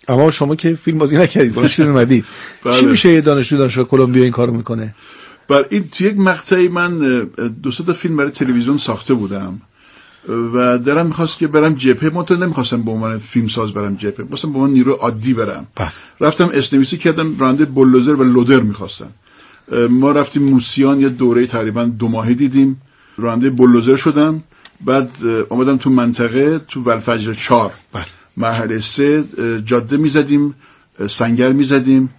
اما شما که فیلم بازی نکردید، دانشجو اومدید. چی میشه یه دانشجو دانشگاه کلمبیا این کارو میکنه؟ این تو یک مقطعی من 2 تا فیلم برای تلویزیون ساخته بودم و دلم می‌خواست که برم جبهه. من نمی‌خواستم به عنوان فیلمساز برم جبهه، مثلا به عنوان نیرو عادی برم. رفتم اسنویسی کردم، راننده بولدوزر و لودر می‌خواستم. ما رفتیم موسیان، یه دوره تقریبا 2 ماهه دیدیم، راننده بولدوزر شدم. بعد اومدم تو منطقه تو ولفجر 4 مرحله 3 جاده می‌زدیم، سنگر می‌زدیم،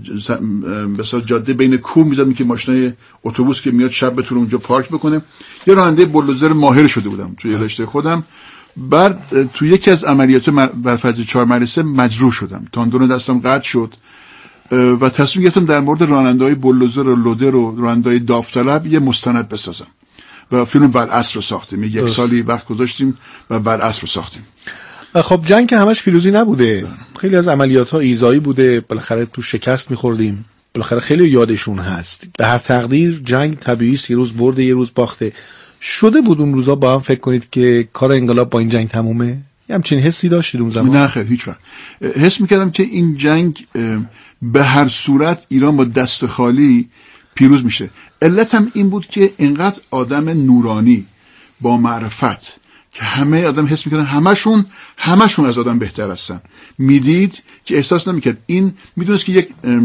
مثلا جاده بین کوه می‌زدیم که ماشینای اتوبوس که میاد شب بتونه اونجا پارک بکنه. یه راننده بولدوزر ماهر شده بودم توی رشته خودم. بعد تو یکی از عملیات ولفجر 4 مرحله 3 مجروح شدم، تاندون دستم قطع شد و تصمیم گرفتم در مورد راننده‌های بولدوزر و لودر و راننده‌های داوطلب یه مستند بسازم و فیلم والعصر رو ساختیم. 1 سالی وقت گذاشتیم و والعصر رو ساختیم. خب جنگ که همش پیروزی نبوده، خیلی از عملیات‌ها ایذایی بوده، بالاخره تو شکست می‌خوردیم، بالاخره خیلی یادشون هست. به هر تقدیر جنگ طبیعی است، یه روز برده یه روز باخته. شده بود اون روزا با هم فکر کنید که کار انقلاب با این جنگ تمومه؟ یه همچین حسی داشتید اون زمان؟ نه خیر، هیچ وقت. حس می‌کردم که این جنگ به هر صورت ایران با دست خالی پیروز میشه. علتم این بود که اینقدر آدم نورانی با معرفت که همه آدم حس میکنن همشون از آدم بهتر هستن. میدید که احساس نمیکرد، این میدونست که یک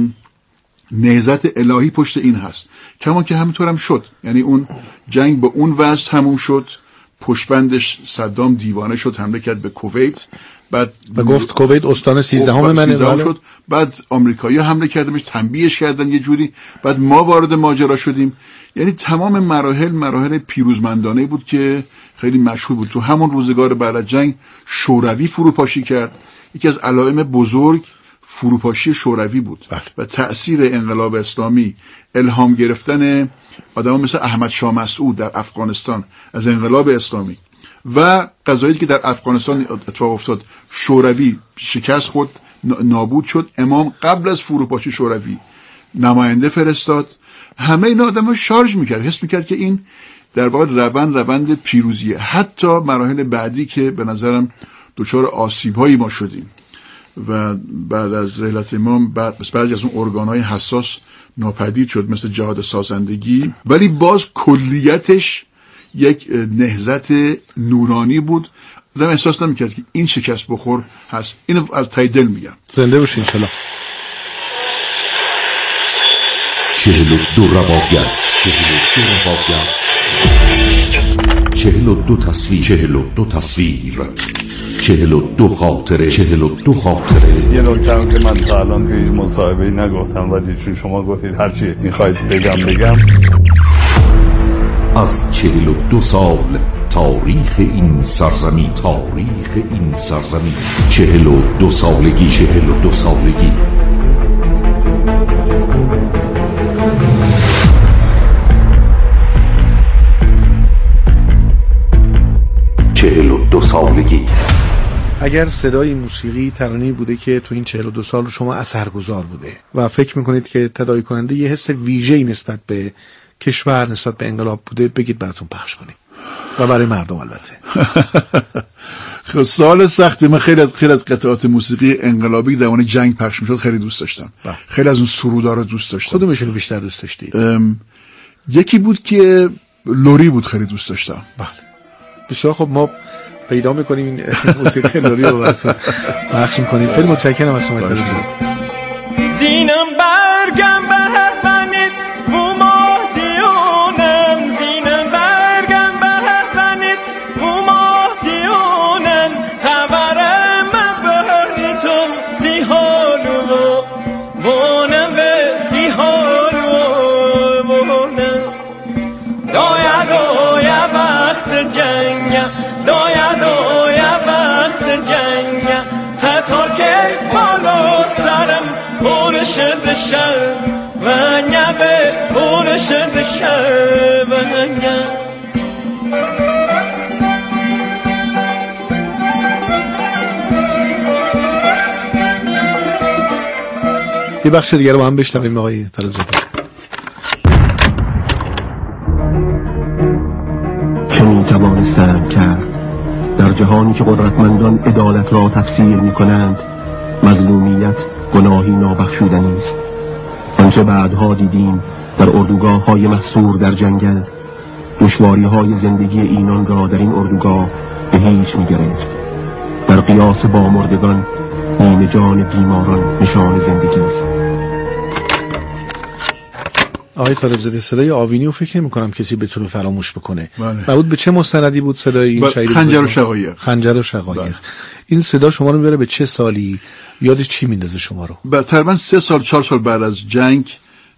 نهضت الهی پشت این هست. کما که همینطور هم شد. یعنی اون جنگ با اون وضع تموم شد. پشتبندش صدام دیوانه شد، حمله کرد به کویت، بعد گفت کویت استان 13 منه شد. بعد آمریکایی‌ها حمله کردنش، تنبیهش کردن یه جوری، بعد ما وارد ماجرا شدیم. یعنی تمام مراحل پیروزمندانه بود که خیلی مشهور بود. تو همون روزگار بعد از جنگ شوروی فروپاشی کرد. یکی از علائم بزرگ فروپاشی شوروی بود و تأثیر انقلاب اسلامی، الهام گرفتن آدم مثل احمد شاه مسعود در افغانستان از انقلاب اسلامی و قضایی که در افغانستان اتفاق افتاد. شوروی شکست خود نابود شد. امام قبل از فروپاشی شوروی نماینده فرستاد. همه اینا آدمو شارژ میکرد، حس میکرد که این در واقع روند پیروزیه. حتی مراحل بعدی که به نظرم دچار آسیب‌هایی ما شدیم و بعد از رحلت امام بعضی از اون ارگان‌های حساس ناپدید شد مثل جهاد سازندگی، ولی باز کلیتش یک نهضت نورانی بود. آدم احساس نمی‌کرد که این شکست بخور هست. اینو از ته دل میگم. زنده باشین ان شاءالله. 42 رواگرد، 42 تصویر، 42 خاطره. یه نکته که من تا الان که هیچ مصاحبه‌ای نگفتم ولی چون شما گفتید هرچی میخواید بگم. از 42 سال تاریخ این سرزمین، 42 سالگی. 42 سالگی. اگر صدای موسیقی ترانه‌ای بوده که تو این 42 سال شما اثرگذار بوده و فکر میکنید که تداعی کننده یه حس ویژه‌ای نسبت به کشور، نسبت به انقلاب بوده، بگید براتون پخش کنیم و برای مردم البته. خب سوال سختی. من خیلی از قطعات موسیقی انقلابی در زمان جنگ پخش میشد خیلی دوست داشتم. خیلی از اون سرودها رو دوست داشتم. کدومشون رو بیشتر دوست داشتید؟ یکی بود که لوری بود، خیلی دوست داشتم. بله بسیار خب، ما پیدا میکنیم این موسیقی لوری رو واسه پخش میکنیم. خیلی متشکرم از شما. زینم برگم بهونید و مهدیونم، زینم برگم بهونید و مهدیونم، خبرم بهنیتم سی حالو بونم و سی حالو بونم. دایا وقت جنگ، دایا وقت جنگ، حتی که بالا سرم پرشد شد و نبه پرشد شد و نبه. یه بخش دیگه رو با هم بشنویم آقای طرزی. چنین توانستند کرد در جهانی که قدرتمندان عدالت را تفسیر می کنند مظلومیت گناهی نابخشودنی است. آنچه بعدها دیدیم در اردوگاه‌های محصور در جنگل، دشواری‌های زندگی اینان را در این اردوگاه به هیچ می‌گرفت. در قیاس با مردگان، نیمه جان بیماران نشان زندگی است. آقای طالبزاده، صدای آوینی رو فکر نمی‌کنم کسی بتونه فراموش بکنه. بله. مربوط به چه مستندی بود صدای این شهید؟ خنجر و شقایق. خنجر و شقایق. بله. این صدا شما رو میبره به چه سالی؟ یادش چی میندازه شما رو؟ تقریبا 3 سال 4 سال بعد از جنگ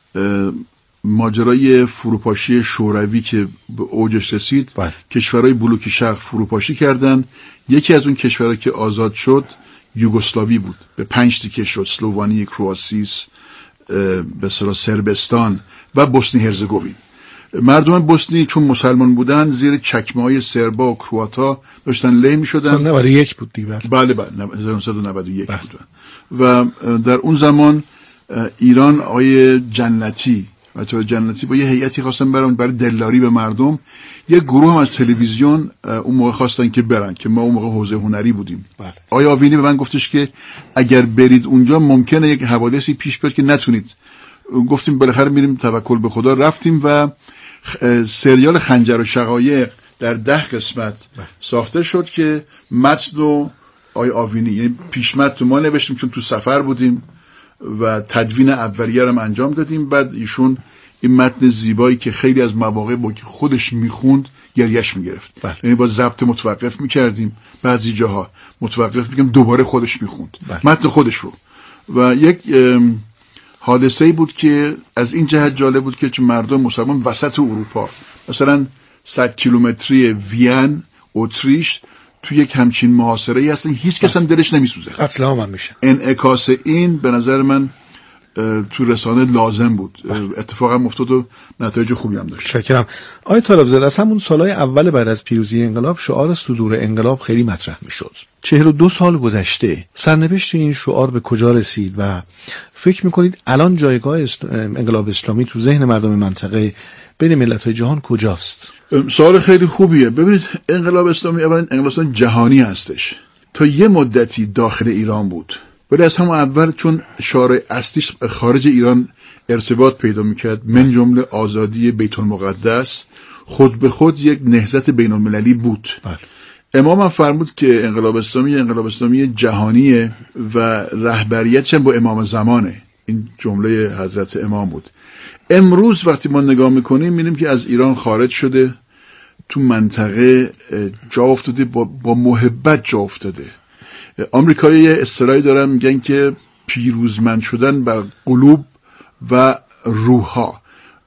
ماجرای فروپاشی شوروی که به اوجش رسید، بله. کشورهای بلوک شرق فروپاشی کردن. یکی از اون کشورها که آزاد شد یوگسلاوی بود، به 5 تیکه شد: اسلوونی، کرواتیس، به اصطلاح سربستان و بوسنی هرزگوین. مردم بوسنی چون مسلمان بودن زیر چکمه‌های سربا و کرواتا داشتن له می‌شدن. سال 91 بود دیگه. بله 1991 بود. و در اون زمان ایران آقای جنتی با یه هیئتی خواستن برای دلداری به مردم. یه گروه هم از تلویزیون اون موقع خواستن که برن، که ما اون موقع حوزه هنری بودیم. بله. آقای آوینی به من گفتش که اگر برید اونجا ممکنه یک حوادثی پیش بیاد که نتونید. گفتیم بالاخره میریم، توکل به خدا. رفتیم و سریال خنجر و شقایق در 10 قسمت ساخته شد که متن و آقای آوینی، یعنی پیش متن ما نوشتیم چون تو سفر بودیم و تدوین اولیه رو انجام دادیم. بعد ایشون این متن زیبایی که خیلی از مواقع با که خودش میخوند گریش میگرفت، یعنی با ضبط متوقف میکردیم، بعضی جاها متوقف میکردیم دوباره خودش میخوند متن خودش رو. و یک حادثه‌ای بود که از این جهت جالب بود که چون مردم مسلمان وسط اروپا، مثلا 100 کیلومتری وین، اتریش، تو یک همچین محاصره‌ای هستن، هیچ کس هم دلش نمیسوزه. قتل عام هم میشه. انعکاس این به نظر من تو رسانه لازم بود. اتفاقا افتاد و نتایج خوبی هم داشت. شکرم. آقای طالبزاده، از همون سالهای اول بعد از پیروزی انقلاب شعار صدور انقلاب خیلی مطرح میشد. 42 سال گذشته، سرنوشت این شعار به کجا رسید و فکر میکنید الان جایگاه انقلاب اسلامی تو ذهن مردم منطقه بین ملت‌های جهان کجاست؟ سوال خیلی خوبیه. ببینید، انقلاب اسلامی اولا انقلاب اسلامی جهانی هستش. تا یه مدتی داخل ایران بود، ولی از همون اول چون شعار اصلیش خارج ایران ارتباط پیدا میکرد، من جمله آزادی بیت المقدس، خود به خود یک نهضت بین المللی بود. بله. امام هم فرمود که انقلاب اسلامی جهانیه و رهبریتش هم با امام زمانه. این جمله حضرت امام بود. امروز وقتی ما نگاه میکنیم میبینیم که از ایران خارج شده، تو منطقه جا افتاده، با محبت جا افتاده. آمریکایی یه اصطلاحی دارن میگن که پیروزمند شدن بر قلوب و روح‌ها،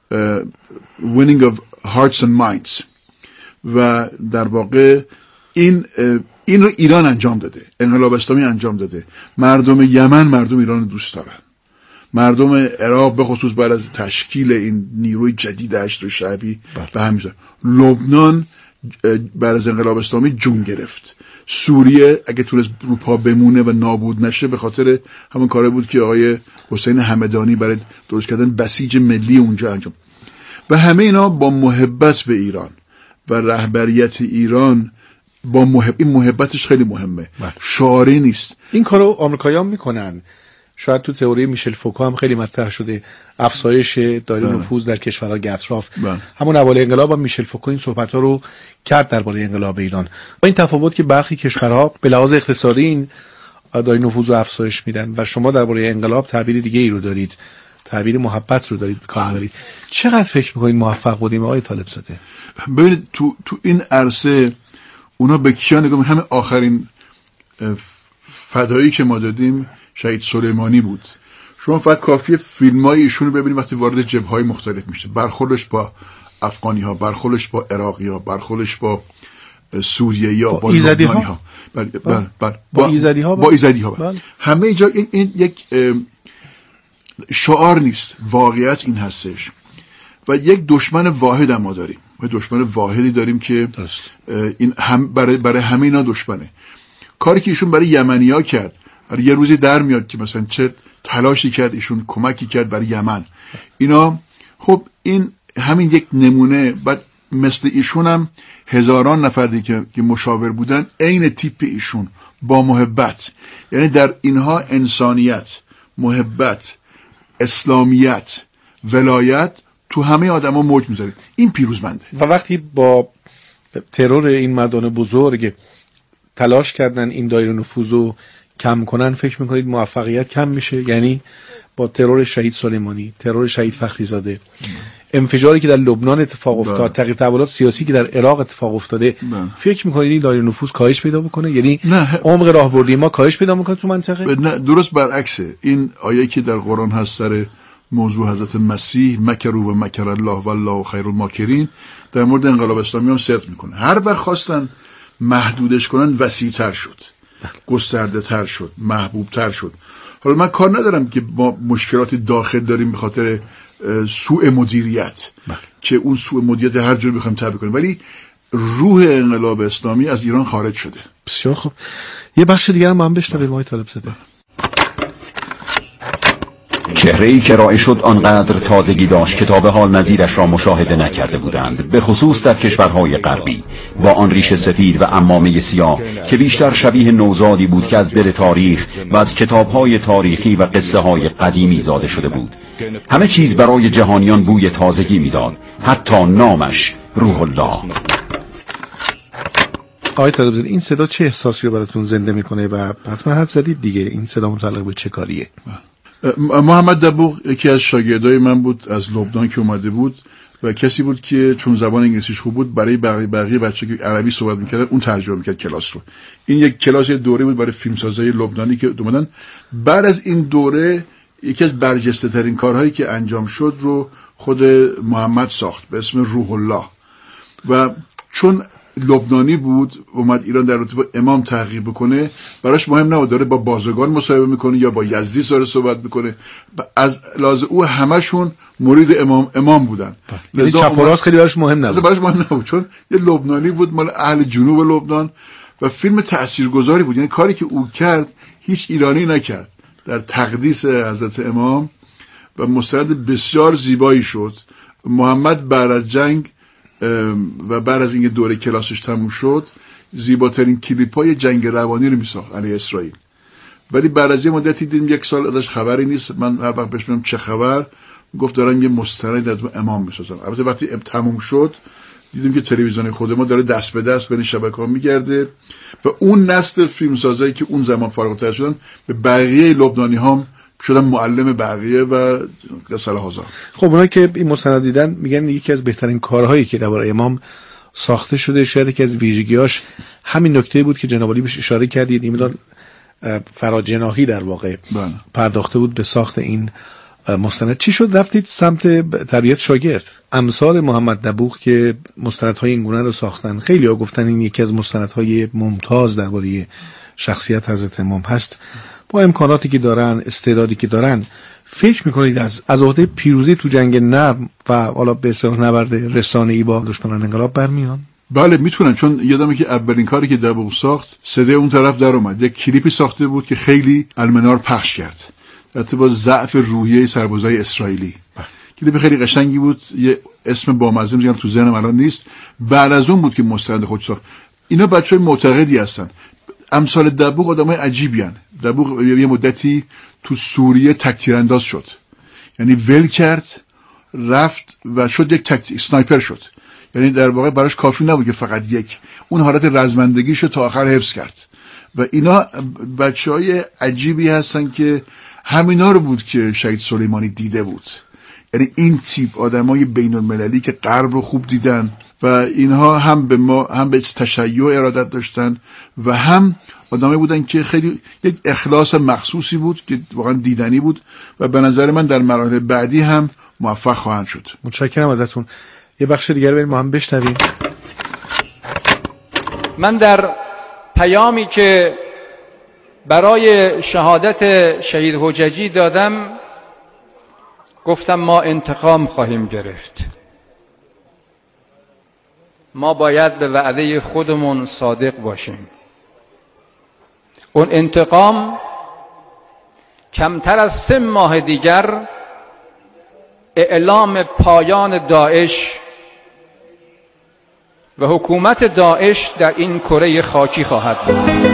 winning of hearts and minds. و در واقع این رو ایران انجام داده، انقلاب اسلامی انجام داده. مردم یمن مردم ایران رو دوست دارن. مردم عراق به خصوص بعد از تشکیل این نیروی جدید هشت شعبی به همین جا. لبنان بعد از انقلاب اسلامی جون گرفت. سوریه اگه تونست رو پا بمونه و نابود نشه به خاطر همون کاره بود که آقای حسین همدانی برای درست کردن بسیج ملی اونجا انجام. و همه اینا با محبت به ایران و رهبریت ایران، با این محبتش خیلی مهمه، شعاری نیست. این کارو آمریکایی‌ها میکنن. شاید تو تئوری میشل فوکو هم خیلی مطرح شده، افزایش دایره نفوذ در کشورهای اطراف. همون اول انقلاب هم میشل فوکو این صحبت‌ها رو کرد درباره انقلاب ایران. با این تفاوت که برخی کشورها به لحاظ اقتصادی این دایره نفوذ رو افزایش میدن و شما درباره انقلاب تعبیر دیگه ای رو دارید، تعبیر محبت رو دارید کار دارید. چقدر فکر می‌کنید موفق بودیم آقای طالبزاده؟ ببینید تو این عرصه اونا به کیا نگاه، همه آخرین فدایی که ما دادیم شهید سلیمانی بود. شما فقط کافیه فیلمای ایشون رو ببینید وقتی وارد جبهه‌های مختلف میشه، برخوردش با افغانی‌ها، برخوردش با عراقی‌ها، برخوردش با سوریه‌ای‌ها، با لبنانی‌ها، با ایزدی‌ها. همه اینجا این یک شعار نیست، واقعیت این هستش. و یک دشمن واحد ما داریم، و دشمن واحدی داریم که این برای همه اینا دشمنه. کاری که ایشون برای یمنی‌ها کرد، یه روزی در میاد که مثلا چه تلاشی کرد ایشون، کمکی کرد برای یمن. اینا خب این همین یک نمونه. بعد مثل ایشون هم هزاران نفر دیگه که مشاور بودن عین تیپ ایشون با محبت، یعنی در اینها انسانیت، محبت، اسلامیت، ولایت تو همه آدما موج میذاره. این پیروزمنده. و وقتی با ترور این مردان بزرگ تلاش کردن این دایره نفوذو کم کنن، فکر میکنید موفقیت کم میشه؟ یعنی با ترور شهید سلیمانی، ترور شهید فخری زاده، انفجاری که در لبنان اتفاق افتاد، تغییر تحولات سیاسی که در عراق اتفاق افتاده، فکر میکنید این دایره نفوذ کاهش پیدا بکنه؟ یعنی عمق راهبردی ما کاهش پیدا میکنه تو منطقه؟ نه، درست برعکسه. این آیه که در قرآن هست سر موضوع حضرت مسیح، مکروا و مکر الله والله خیر الماکرین، در مورد انقلاب اسلامی هم صدق میکنه. هر وقت خواستن محدودش کنن وسیع‌تر شد، گسترده تر شد، محبوب تر شد. حالا من کار ندارم که ما مشکلات داخل داریم به خاطر سوء مدیریت که اون سوء مدیریت هر جور بخوایم تعبیر کنیم، ولی روح انقلاب اسلامی از ایران خارج شده. بسیار خوب. یه بخش دیگر هم بشنویم آقای طالب‌زاده. چهره‌ای که رائع شد آنقدر تازگی داشت که تا به حال نظیرش را مشاهده نکرده بودند، به خصوص در کشورهای غربی، با آن ریش سفید و عمامه سیاه که بیشتر شبیه نوزادی بود که از دل تاریخ و از کتابهای تاریخی و قصه های قدیمی زاده شده بود. همه چیز برای جهانیان بوی تازگی میداد، حتی نامش روح الله. آقای طالب‌زاده، این صدا چه احساسی رو براتون زنده میکنه و حتما حد زدید دیگه این صدا متعلق به چه کاریه؟ محمد دبوغ یکی از شاگردای من بود از لبنان که اومده بود و کسی بود که چون زبان انگلیسیش خوب بود برای بقیه بچه که عربی صحبت میکردن اون ترجمه میکرد کلاس رو. این یک کلاس دوره بود برای فیلمسازای لبنانی که اومدن. بعد از این دوره یکی از برجسته ترین کارهایی که انجام شد رو خود محمد ساخت به اسم روح الله و چون لبنانی بود اومد ایران در رابطه با امام تحقیق بکنه. براش مهم نبود داره با بازرگان مصاحبه میکنه یا با یزدی داره صحبت میکنه، از لحاظ او همشون مرید امام بودن. یعنی چپ و راست خیلی براش مهم نبود چون یه لبنانی بود مال اهل جنوب لبنان و فیلم تاثیرگذاری بود. یعنی کاری که او کرد هیچ ایرانی نکرد در تقدیس حضرت امام و مستند بسیار زیبایی شد. محمد بعد از جنگ و بعد از اینکه دوره کلاسش تموم شد زیباترین کلیپ‌های جنگ روانی رو میساخت علیه اسرائیل، ولی بعد از یه مدتی دیدیم یک سال ازش خبری نیست. من هر وقت بهش میگم چه خبر، گفت دارم یه مستند از امام میسازم. البته وقتی تموم شد دیدیم که تلویزیون خود ما داره دست به دست بین شبکه‌ها میگرده و اون نسل فیلمسازایی که اون زمان فارغ التحصیل شدن به بقیه لبنانی هم شدن معلم بقیه و صلاح آزاد. خب اونایی که این مستند دیدن میگن یکی از بهترین کارهایی که درباره امام ساخته شده، شاید یکی از ویژگیاش همین نکته بود که جناب عالی بهش اشاره کردید، این مقدار فراجناحی در واقع پرداخته بود به ساخت این مستند. چی شد رفتید سمت تربیت شاگرد؟ امثال محمد دبوغ که مستندهای این گونه رو ساختن، خیلی‌ها گفتن این یکی از مستندهای ممتاز درباره شخصیت حضرت امام هست. با امکاناتی که دارن، استعدادی که دارن، فکر میکنید از عهده پیروزی تو جنگ نرم و حالا به اصطلاح نبرد رسانه‌ای با دشمنان انقلاب برمیان؟ بله میتونن، چون یادمه که اولین کاری که دبوغ ساخت صدای اون طرف در اومد. یک کلیپی ساخته بود که خیلی المنار پخش کرد البته با ضعف روحیه سربازای اسرائیلی. کلیپ خیلی قشنگی بود، یه اسم بامزه میگم تو ذهنم الان نیست. بعد از اون بود که مستند خود ساخت. اینا بچهای معتقدی هستن. امثال دبوغ آدمای عجیبی هستن. دبوغ یه مدتی تو سوریه تکتیرانداز شد، یعنی ول کرد رفت و شد یک سنایپر شد. یعنی در واقع براش کافی نبود که فقط یک اون حالت رزمندگیشو تا آخر حفظ کرد. و اینا بچهای عجیبی هستن که همینا رو بود که شهید سلیمانی دیده بود. یعنی این تیپ آدمای بین المللی که غرب رو خوب دیدن و اینها هم به ما هم به تشیع ارادت داشتن و هم آدمایی بودن که خیلی یک اخلاص مخصوصی بود که واقعا دیدنی بود و به نظر من در مراحل بعدی هم موفق خواهند شد. متشکرم ازتون. یه بخش دیگر بریم ما هم بشنویم. من در پیامی که برای شهادت شهید حججی دادم گفتم ما انتقام خواهیم گرفت. ما باید به وعده خودمون صادق باشیم. اون انتقام کمتر از 3 ماه دیگر اعلام پایان داعش و حکومت داعش در این کره خاکی خواهد بود.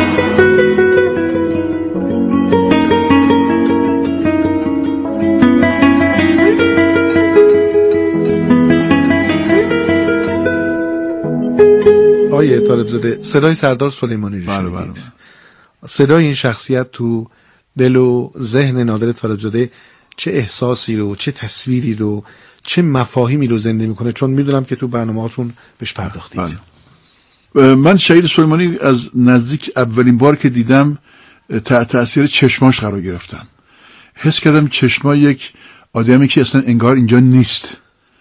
آقای طالبزاده، صدای سردار سلیمانی رو شنیدید. صدای این شخصیت تو دل و ذهن نادر طالبزاده چه احساسی رو، چه تصویری رو، چه مفاهیمی رو زنده میکنه؟ چون میدونم که تو برنامه‌هاتون بهش پرداختید. من شهید سلیمانی از نزدیک اولین بار که دیدم تحت تاثیر چشماش قرار گرفتم. حس کردم چشما یک آدمی که اصلا انگار اینجا نیست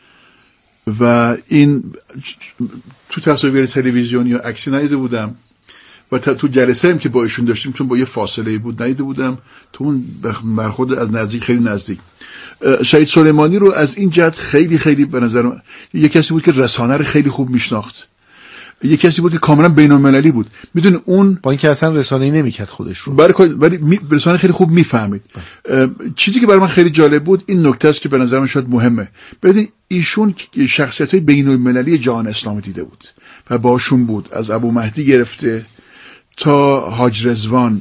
و این تو تصاویر تلویزیونی یا عکسی ندیده بودم و تو جلسه هم که با ایشون داشتیم چون با یه فاصله بود ندیده بودم، تو اون برخورد از نزدیک خیلی نزدیک. شهید سلیمانی رو از این جهت خیلی خیلی به نظر یک کسی بود که رسانه رو خیلی خوب میشناخت، یک کسی بود که کاملا بین‌المللی بود. میدونی اون با اینکه اصلا رسانه‌ای نمی‌کرد خودش رو، ولی رسانه خیلی خوب میفهمید. چیزی که برای من خیلی جالب بود این نکته است که به نظر من شاید مهمه. ببین ایشون شخصیت‌های بین‌المللی جهان اسلامی دیده بود و باشون بود، از ابو مهدی گرفته تا حاج رضوان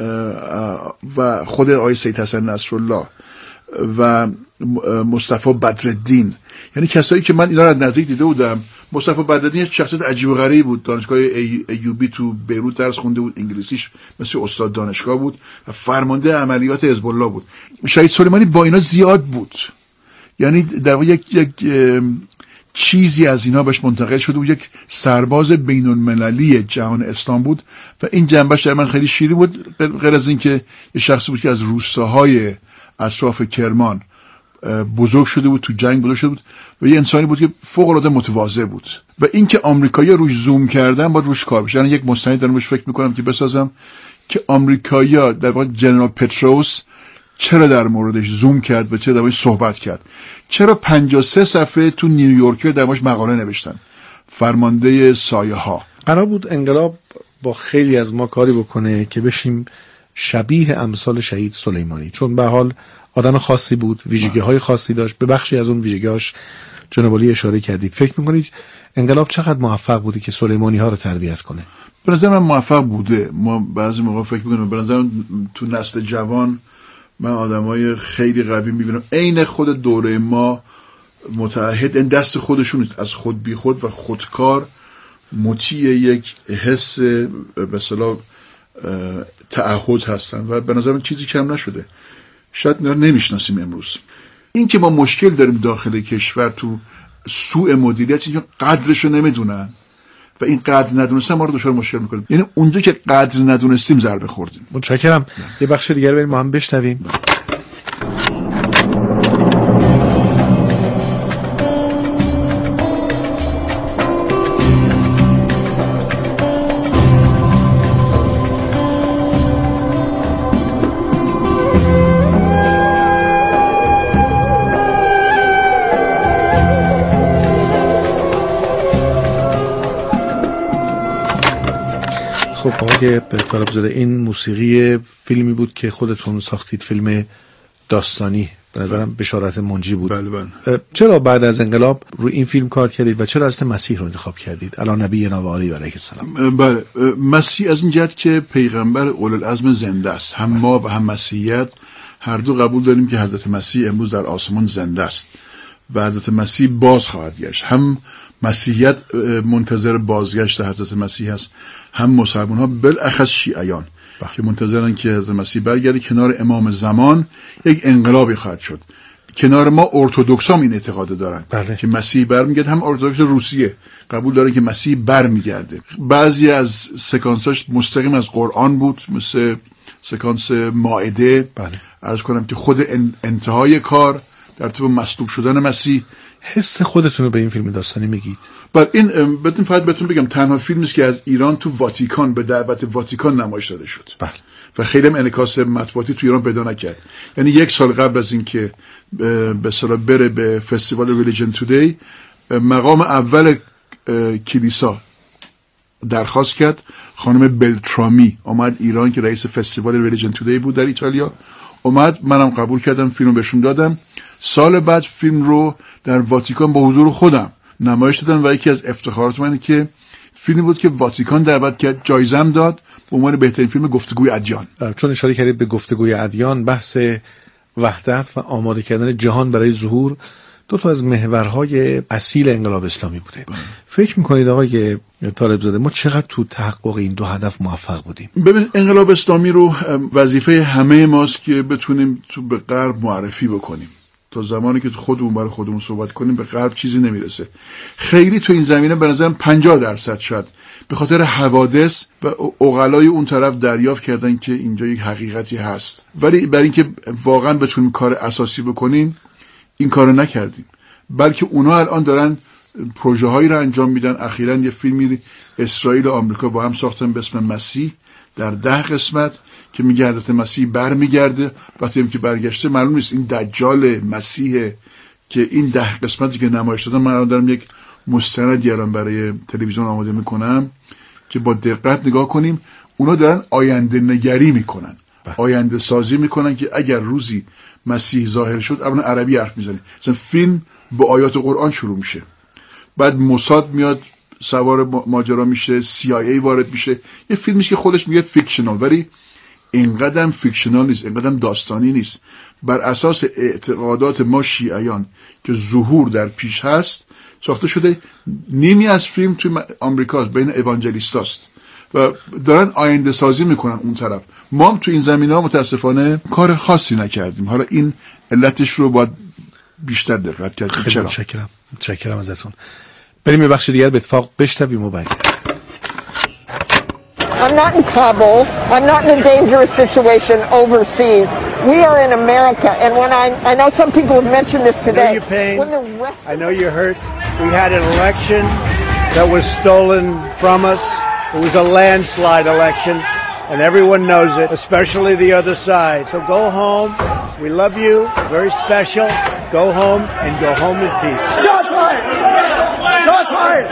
و خود آقای سید حسن نصرالله و مصطفی بدرالدین، یعنی کسایی که من اینا رو از نزدیک دیده بودم. مصطفی بدرالدین شخصیت عجیب و غریبی بود، دانشگاه ایوبی تو بیروت درس خونده بود، انگلیسیش مثل استاد دانشگاه بود و فرمانده عملیات حزب الله بود. شهید سلیمانی با اینا زیاد بود، یعنی در واقع یک چیزی از اینا بهش منتقل شده بود، یک سرباز بین‌المللی جهان اسلام بود و این جنبش در من خیلی شیری بود. غیر از این که یه شخصی بود که از روستاهای اطراف کرمان بزرگ شده بود، تو جنگ بزرگ شده بود و یه انسانی بود که فوق العاده متواضع بود و این که آمریکایی‌ها روش زوم کردن باید روش کار بشه. یعنی یک مستند دارم روش فکر می‌کنم که بسازم که آمریکایی‌ها در واقع جنرال پتروس چرا در موردش زوم کرد و چرا در موردش صحبت کرد، چرا 53 صفحه تو نیویورکر در موردش مقاله نوشتن. فرمانده سایه‌ها قرار بود انقلاب با خیلی از ما کاری بکنه که بشیم شبیه امثال شهید سلیمانی، چون به حال آدم خاصی بود، ویژگی‌های خاصی داشت. به بخشی از اون ویژگی‌هاش جناب علی اشاره کردید. فکر می‌کنید انقلاب چقدر موفق بوده که سلیمانی‌ها رو تربیت کنه؟ به نظر من موفق بوده. ما بعضی موقع فکر می‌کنیم به نظر تو نسل جوان من آدمای خیلی قوی می‌بینم عین خود دوره ما متعهد، این دست خودشون از خود بی خود و خودکار مطیع یک حس به اصطلاح تعهد هستن و به نظر من چیزی کم نشده. شاید نمیشناسیم امروز. این که ما مشکل داریم داخل کشور تو سوء مدیریت، اینجا قدرشو نمیدونن و این قدر ندونستن ما رو دچار مشکل میکنه. یعنی اونجا که قدر ندونستیم ضربه خوردیم. متشکرم. یه بخش دیگه رو بریم ما هم بشنویم. خب آقای طالبزاده، این موسیقی فیلمی بود که خودتون ساختید، فیلم داستانی، به نظرم بشارت منجی بود. بله. چرا بعد از انقلاب روی این فیلم کار کردید و چرا حضرت مسیح رو انتخاب کردید علی نبی و علیه السلام؟ بله، مسیح از این جهت که پیغمبر اولوالعزم زنده است. هم ما و هم مسیحیت هر دو قبول داریم که حضرت مسیح امروز در آسمان زنده است و حضرت مسیح باز خواهد گشت. هم مسیحیت منتظر بازگشت حضرت مسیح است، هم مسلمان ها بالاخص شیعیان که منتظرن که حضرت مسیح برگرده. کنار امام زمان یک انقلابی خواهد شد. کنار ما ارتدوکس هم این اعتقاد دارن که مسیح برمیگرده. هم ارتدوکس روسیه قبول دارن که مسیح برمیگرده. بعضی از سکانساش مستقیم از قرآن بود، مثل سکانس مائده. عرض کنم که خود انتهای کار در طب مصلوب شدن مسیح. حس خودتون رو به این فیلم داستانی میگید؟ بله، این فقط بهتون بگم تنها فیلمی است که از ایران تو واتیکان به دعوت واتیکان نمایش داده شد. بله. و خیلی هم انعکاس مطبوعاتی تو ایران پیدا نکرد. یعنی یک سال قبل از اینکه به اصطلاح بره به فستیوال ریلیجن تودی، مقام اول کلیسا درخواست کرد. خانم بلترامی اومد ایران که رئیس فستیوال ریلیجن تودی بود در ایتالیا، اومد، منم قبول کردم، فیلم بهشون دادم. سال بعد فیلم رو در واتیکان با حضور خودم نمایش دادن و یکی از افتخارات منه که فیلمی بود که واتیکان دعوت کرد، جایزه هم داد به عنوان بهترین فیلم گفتگوی ادیان. چون اشاره کردید به گفتگوی ادیان، بحث وحدت و آماده کردن جهان برای ظهور دو تا از محورهای اصیل انقلاب اسلامی بوده. فکر میکنید آقای طالبزاده ما چقدر تو تحقق این دو هدف موفق بودیم؟ ببین انقلاب اسلامی رو وظیفه همه ماست که بتونیم تو به غرب معرفی بکنیم. تا زمانی که خودمون برای خودمون صحبت کنیم به غرب چیزی نمیرسه. خیلی تو این زمینه به نظرم 50% شد به خاطر حوادث و عقلای اون طرف دریافت کردن که اینجا یک حقیقتی هست، ولی برای اینکه واقعا بتونیم کار اساسی بکنیم این کارو نکردیم. بلکه اونا الان دارن پروژه هایی رو انجام میدن. اخیراً یه فیلمی اسرائیل و آمریکا با هم ساختن به اسم مسیح در 10 قسمت که میگه حضرت مسیح برمیگرده. وقتی که برگشته معلوم نیست این دجال مسیحه که این 10 قسمتی که نمایش دادن. من دارم یک مستندی الان برای تلویزیون آماده میکنم که با دقت نگاه کنیم. اونا دارن آینده نگری میکنن، آینده سازی میکنن که اگر روزی مسیح ظاهر شد، اولا عربی حرف میزنه، مثلا فیلم با آیات قرآن شروع میشه، بعد موساد میاد سوار ماجرا میشه، CIA وارد میشه. یه فیلمی که خودش میگه فیکشنال، ولی اینقدر فیکشنال نیست، اینقدر داستانی نیست. بر اساس اعتقادات ما شیعیان که ظهور در پیش هست ساخته شده. نیمی از فیلم توی آمریکا بین اوانجلیستاست و دارن آینده سازی میکنن اون طرف. ما هم تو این زمینه ها متاسفانه کار خاصی نکردیم. حالا این علتش رو باید بیشتر دقت کردیم. چرا؟ متشکرم ازتون. بریم یه بخش دیگر به اتفاق بشنویم و برگردیم. I'm not in Kabul. I'm not in a dangerous situation overseas. We are in America, and when I know some people have mentioned this today. I know your pain. I know you're hurt. We had an election that was stolen from us. It was a landslide election, and everyone knows it, especially the other side. So go home. We love you. Very special. Go home and go home in peace. Shots fired! Shots fired!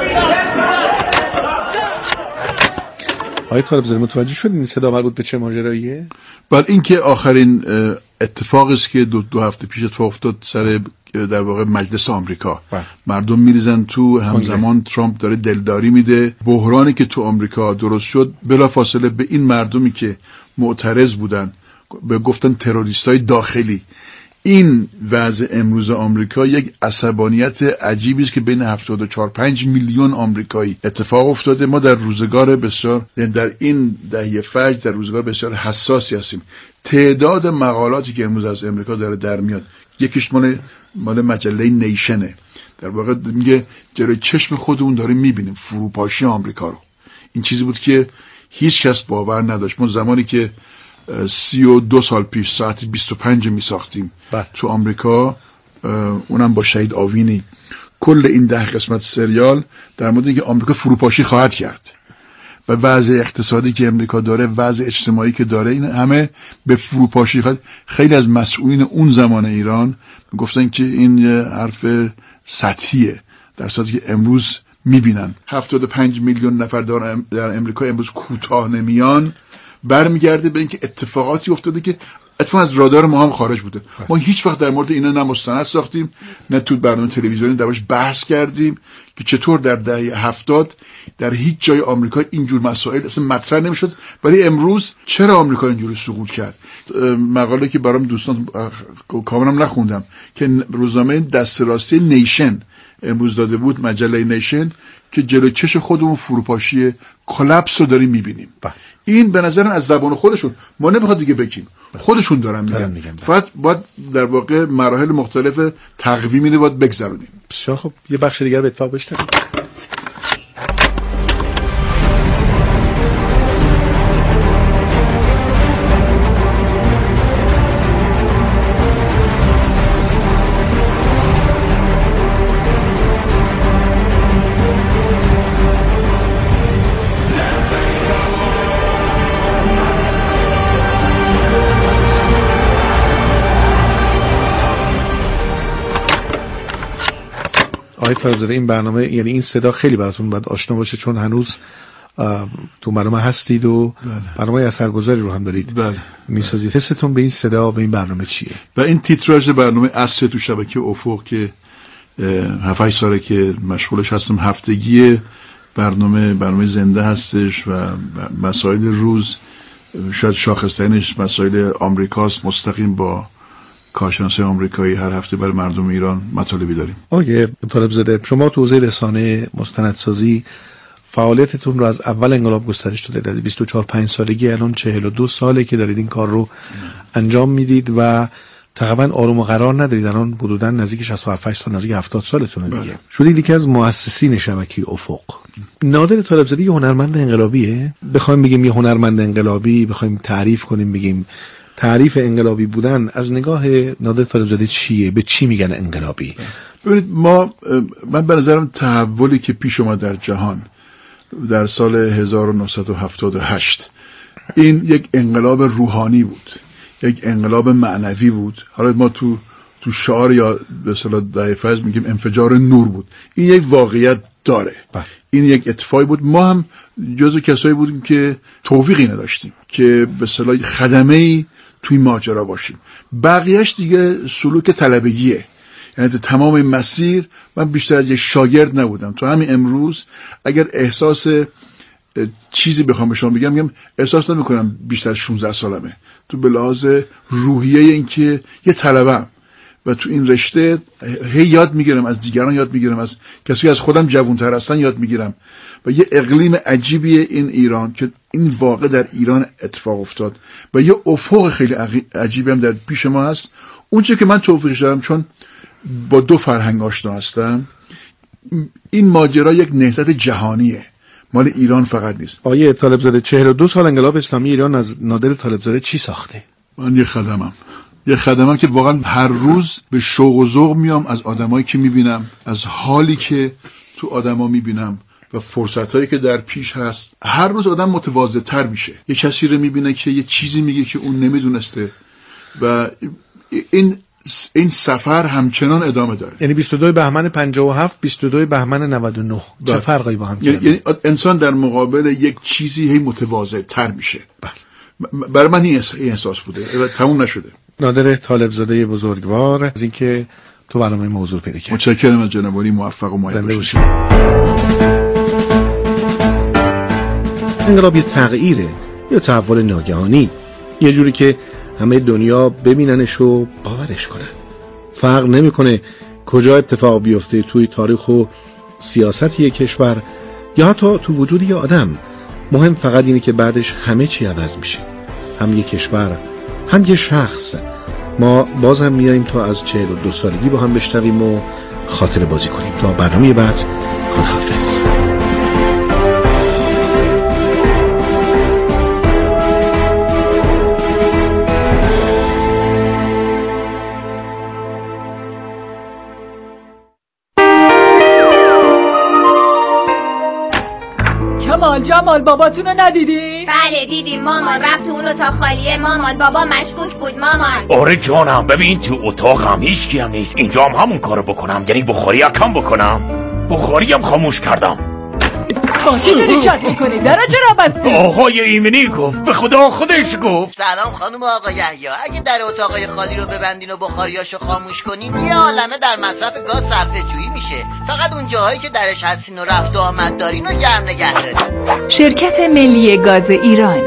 آقای طالبزاده متوجه شدین این صدا مربوط به چه ماجراییه؟ بعد اینکه آخرین اتفاقی است که دو هفته پیش اتفاق افتاد سر در واقع مجلس آمریکا. مردم میریزن تو، همزمان ترامپ داره دلداری میده. بحرانی که تو آمریکا درست شد بلافاصله به این مردمی که معترض بودن به گفتن تروریستای داخلی. این وضع امروز آمریکا یک عصبانیت عجیبی است که بین 74-5 میلیون آمریکایی اتفاق افتاده. ما در روزگار بسیار، در این دهه فجر، در روزگار بسیار حساسی هستیم. تعداد مقالاتی که امروز از امریکا داره در میاد، یکیش مال مجله نیشنه، در واقع میگه جلوی چشم خودمون داریم میبینیم فروپاشی آمریکا رو. این چیزی بود که هیچ کس باور نداشت. ما زمانی که 32 سال پیش ساعت 25 می ساختیم تو آمریکا، اونم با شهید آوینی، کل این 10 قسمت سریال در مورد اینکه آمریکا فروپاشی خواهد کرد و وضع اقتصادی که امریکا داره، وضع اجتماعی که داره، این همه به فروپاشی خواهد. خیلی از مسئولین اون زمان ایران گفتن که این یه حرف سطحیه، در صورتی که امروز میبینن 75 میلیون نفر در امریکا امروز کوتاه نمیان. برمیگرده به اینکه اتفاقاتی افتاده که اتفاقا از رادار ما هم خارج بوده. ما هیچ وقت در مورد اینا نه مستند ساختیم، نه تو برنامه تلویزیونی دربارش بحث کردیم که چطور در دهه 70 در هیچ جای آمریکا اینجور مسائل اصلا مطرح نمیشد، ولی امروز چرا آمریکا اینجوری سقوط کرد. مقاله که برام دوستان کاملا نخوندم که روزنامه دست راستی نیشن امروز داده بود، مجله نیشن، که جلوی چش خودمون فروپاشی کلاپس رو داریم میبینیم. این به نظرم از زبان خودشون، ما نمیخواد دیگه بگیم، خودشون دارن میگن. فقط باید در واقع مراحل مختلف تقویمی رو باید بگذرونیم. بسیار خب، یه بخش دیگر به اتفاق بشنویم. آقای طالبزاده این برنامه، یعنی این صدا خیلی براتون باید آشنا باشه، چون هنوز تو برنامه هستید و برنامه اثرگذاری رو هم دارید میسازید. حستون به این صدا و به این برنامه چیه؟ و این تیتراژ برنامه عصر تو شبکه افق که 7-8 ساله که مشغولش هستم. هفتگی برنامه زنده هستش و مسائل روز شاید شاخصترینش مسائل آمریکاست. مستقیم با کارشناسای آمریکایی هر هفته برای مردم ایران مطالبی داریم. آقای طالبزاده، شما تو حوزه رسانه مستندسازی فعالیتتون رو از اول انقلاب گسترش دادید. از 24-5 سالگی الان 42 ساله که دارید این کار رو انجام میدید و تقریبا آروم و قرار ندارید. الان حدوداً نزدیک 67 سال، نزدیک 70 سالتونه دیگه. شدید یکی از مؤسسین شبکه افق. نادر طالبزاده یه هنرمند انقلابیه. بخوایم بگیم یه هنرمند انقلابی، بخوایم تعریف کنیم بگیم تعریف انقلابی بودن از نگاه نادر طالبزاده چیه؟ به چی میگن انقلابی؟ ببینید من به نظرم تحولی که پیش اومد در جهان در سال 1978 این یک انقلاب روحانی بود، یک انقلاب معنوی بود. حالا ما تو شعار یا به اصطلاح دایفاز میگیم انفجار نور بود. این یک واقعیت داره. این یک اتفاقی بود. ما هم جزو کسایی بودیم که توفیقی نداشتیم که به اصطلاح خدمه‌ای توی ماجرا باشیم. بقیهش دیگه سلوک طلبگیه. یعنی تمام این مسیر من بیشتر از یک شاگرد نبودم. تو همین امروز اگر احساس چیزی بخوام به شما بگم احساس نمی‌کنم بیشتر از 16 سالمه. تو به لحاظ روحیه این که یه طلبم و تو این رشته هی یاد میگیرم، از دیگران یاد میگیرم، از کسی از خودم جوان‌تر هستن یاد میگیرم و یه اقلیم عجیبیه این ایران که این واقع در ایران اتفاق افتاد و یه افق خیلی عجیبی هم در پیش ما هست. اونچه که من توفیقش دارم چون با 2 فرهنگ آشنا هستم، این ماجرا یک نهضت جهانیه، مال ایران فقط نیست. آقای طالبزاده 42 سال انقلاب اسلامی ایران از نادر طالبزاده چی ساخته؟ من یه خدمم که واقعا هر روز به شوق و ذوق میام از آدمایی که میبینم، از حالی که تو آدما میبینم و فرصتایی که در پیش هست. هر روز آدم متواضع‌تر میشه. یه کسی رو میبینه که یه چیزی میگه که اون نمیدونسته و این سفر همچنان ادامه داره. یعنی 22 بهمن 57 22 بهمن 99 چه فرقی با هم داره؟ یعنی انسان در مقابل یک چیزی هی متواضع‌تر میشه. برای من این احساس بوده. تموم نشده. نادر طالبزاده بزرگوار از اینکه تو برنامه موضوع پیدا کردی. متشکرم از جناب عالی. موفق و مایل باشید. انقلاب یه تغییره یا تحول ناگهانی، یه جوری که همه دنیا ببیننش و باورش کنن. فرق نمیکنه کجا اتفاق بیفته، توی تاریخ و سیاست یک کشور یا حتی تو وجود یه آدم. مهم فقط اینه که بعدش همه چی عوض میشه، هم یه کشور هم یه شخص. ما باز هم میاییم تا از 42 سالگی با هم بشنویم و خاطره بازی کنیم. تا برنامه بعد، خداحافظ. جمال باباتونو ندیدی؟ بله دیدیم مامان، رفت اون اتاق خالیه مامان. بابا مشکوک بود مامان. آره جانم، ببین تو اتاقم هیچ کیم نیست. اینجا هم همون کارو بکنم، یعنی بخاری کم بکنم. بخاری هم خاموش کردم. با کی داری چت میکنی؟ درا چرا بستی؟ آقای ایمنی گفت، به خدا خودش گفت. سلام خانم آقا یحیی، اگه در اتاقای خالی رو ببندین و بخاریاشو خاموش کنین یه عالمه در مصرف گاز صرفه جویی میشه. فقط اون جاهایی که درش هستین و رفت و آمد دارین و گرم نگه دارین. شرکت ملی گاز ایران.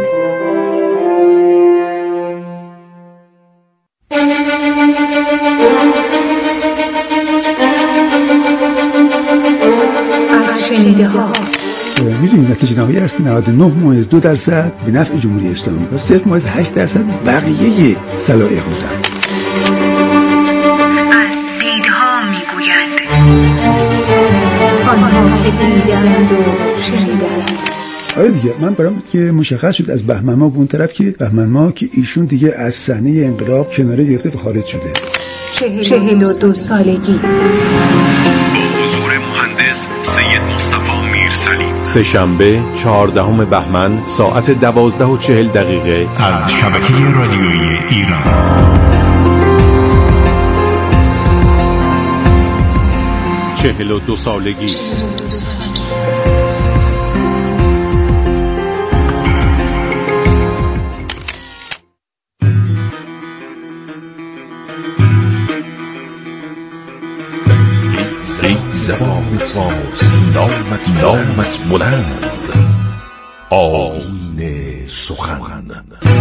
از شنیده ها میدونید نتیجه نهایی است 99.2% به نفع جمهوری اسلامی و 0.8% بقیه سلایق بودن. از دیدها میگویند، آنها که دیدند و شنیدند. آره دیگه، من برام بود که مشخص شد از بهمن ماه به اون طرف که بهمن ماه که ایشون دیگه از صحنه انقلاب کناره گرفته و خارج شده. 42 سالگی. حضور مهندس سید مصطفی میرسلی. سه‌شنبه 14 بهمن ساعت 12:40 از شبکه رادیویی ایران. 42 سالگی. زبان فارس نامت بلند آیین سخن